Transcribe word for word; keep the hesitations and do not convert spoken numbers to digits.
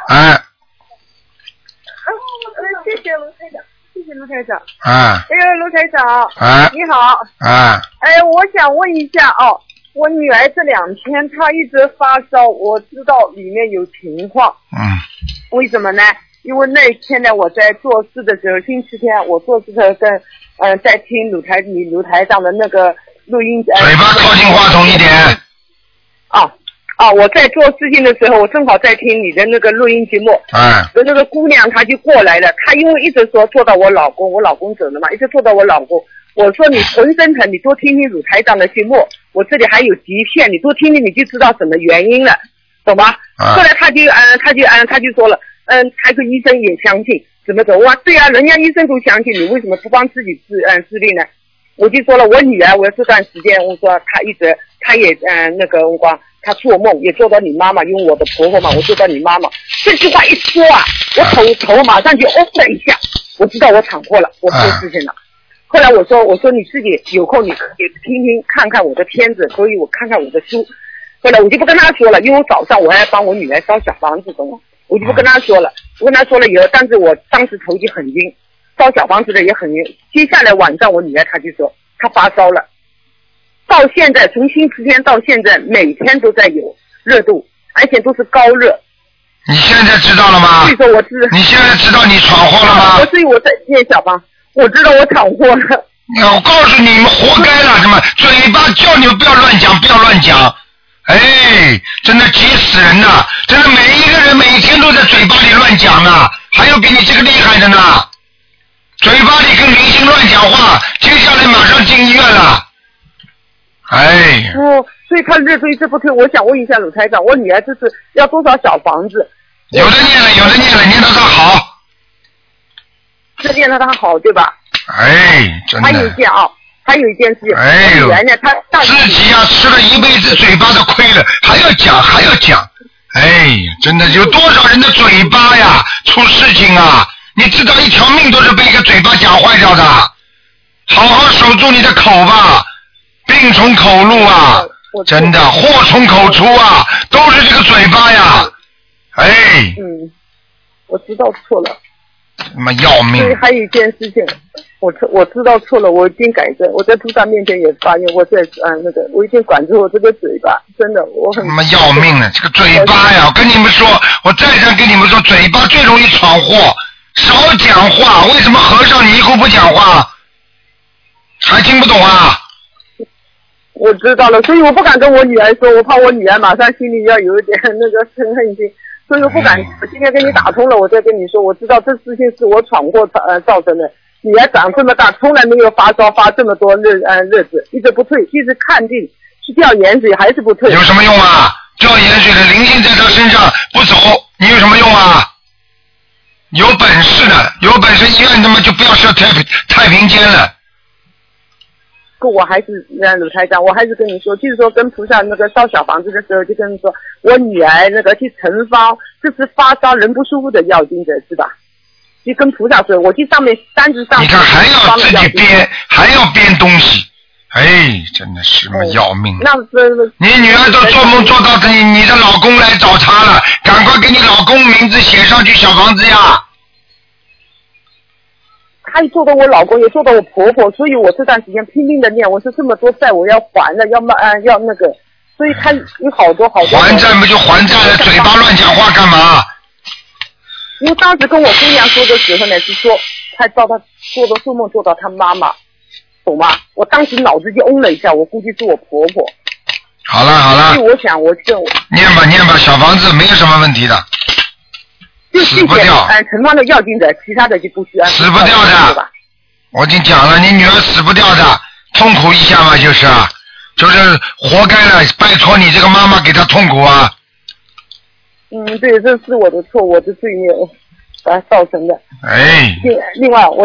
哎。 啊，谢谢卢台长，谢谢卢台长。 啊。 哎呦，卢台长。 啊。 你好。 啊。 哎，我想问一下哦，我女儿这两天她一直发烧，我知道里面有情况。 嗯。 为什么呢？因为那天呢，我在做事的时候，星期天我做事的时候跟嗯、呃、在听鲁台你鲁台长的那个录音。呃、 嘴巴靠近话筒一点。 啊。啊，我在做事情的时候，我正好在听你的那个录音节目。 哎。 那那个姑娘她就过来了，她因为一直说做到我老公，我老公走了嘛，一直做到我老公。我说你浑身疼，你多听听鲁台长的节目，我这里还有极限，你多听听你就知道什么原因了，懂吗？ 啊、 后来她就嗯，她就嗯，她就说了，嗯，还有医生也相信，怎么走？哇，对啊，人家医生都相信，你为什么不帮自己治嗯治病呢？我就说了，我女儿，我这段时间我说她一直，她也嗯那个我光。她做梦也做到你妈妈，因为我的婆婆嘛，我做到你妈妈。这句话一说啊，我头头马上就嗡了一下，我知道我闯祸了，我做事情了。后来我说，我说你自己有空你可以听听看看我的片子，所以我看看我的书。后来我就不跟她说了，因为我早上我还要帮我女儿烧小房子，懂吗？我就不跟她说了。我跟她说了以后，但是我当时头就很晕，烧小房子的也很晕。接下来晚上我女儿她就说她发烧了。到现在，从星期天到现在，每天都在有热度，而且都是高热。 你现在知道了吗？ 所以说我知。 你现在知道你闯祸了吗？ 所以我在念小房，我知道我闯祸了。 我告诉你们，活该了！什么嘴巴叫你们不要乱讲，不要乱讲。哎，真的急死人呐！真的每一个人每天都在嘴巴里乱讲呢，还有比你这个厉害的呢。嘴巴里跟明星乱讲话，接下来马上进医院了。哎， 哦，所以他热度一直不退。我想问一下鲁台长，我女儿这是要多少小房子？ 有的念了，有的念了，念到她好。 这念到她好，对吧？ 哎，真的。 还有一件啊，还有一件事， 哎呦， 女儿呢，她自己呀、啊、吃了一辈子嘴巴的亏了，还要讲还要讲，哎，真的有多少人的嘴巴呀出事情啊？你知道一条命都是被一个嘴巴讲坏掉的，好好守住你的口吧。病从口入啊，真的祸从口出啊，都是这个嘴巴呀，哎。 嗯，我知道错了。 他妈要命！ 所以还有一件事情，我我知道错了，我已经改正。我在菩萨面前也发愿，我在啊那个，我已经管住我这个嘴巴，真的我很。 他妈要命了，这个嘴巴呀！我跟你们说，我再三跟你们说，嘴巴最容易闯祸，少讲话。为什么和尚尼姑不讲话？还听不懂啊？ 我知道了，所以我不敢跟我女儿说，我怕我女儿马上心里要有一点那个嗔恨心，所以我不敢。我今天跟你打通了，我再跟你说，我知道这事情是我闯祸呃造成的。女儿长这么大，从来没有发烧发这么多日呃日子，一直不退，一直看病去吊盐水还是不退。 有什么用啊？吊盐水的灵性在他身上不走，你有什么用啊？有本事的，有本事医院他妈就不要设太太平间了。 不，我还是那鲁台长，我还是跟你说，就是说跟菩萨那个烧小房子的时候，就跟你说，我女儿那个去成方，这是发烧人不舒服的药精者是吧？就跟菩萨说，我去上面单子上。 你看还要自己编，还要编东西，哎，真的是么要命。 那是。 你女儿都做梦做到你你的老公来找她了，赶快给你老公名字写上去小房子呀。 他也做到我老公，也做到我婆婆，所以我这段时间拼命的念，我说这么多债我要还了，要慢、呃、要那个，所以他有好多好多。 还债不就还债了，嘴巴乱讲话干嘛？ 因为当时跟我姑娘说的时候呢，是说他照他做的做梦做到他妈妈，懂吗？我当时脑子就嗡了一下，我估计是我婆婆。 好了好了。 所以我想我就念吧念吧，小房子没有什么问题的。 就死不掉。嗯，陈方的药精者，其他的就不需要。 死不掉的。我已经讲了，你女儿死不掉的，痛苦一下嘛，就是啊，就是活该了。拜托你这个妈妈给她痛苦啊。 嗯，对，这是我的错，我的罪孽，啊造成的。 哎。 另另外我。